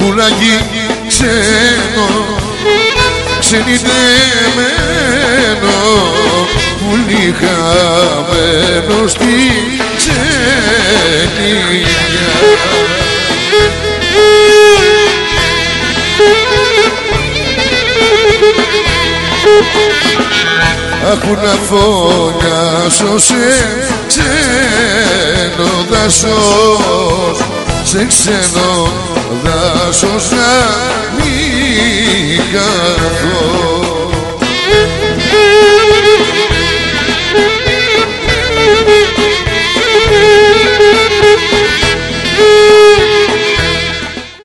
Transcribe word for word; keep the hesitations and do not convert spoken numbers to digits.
πουλάκι ξένο, ξενιτεμένο, πουλί χαμένο στη ξενιτιά. Άκου να φωνιάσω σε ξένο δάσος, σε ξένο δάσος να μην καθώ.